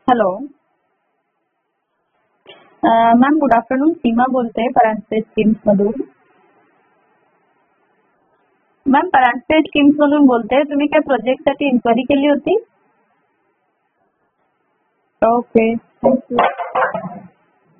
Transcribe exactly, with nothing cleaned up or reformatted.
Hello ma'am, good afternoon. Seema बोलते Paranjape schemes मधून. Ma'am, Paranjape schemes मधून बोलते. तुम्ही काय प्रोजेक्टसाठी इन्क्वायरी केली होती? Okay, thank you.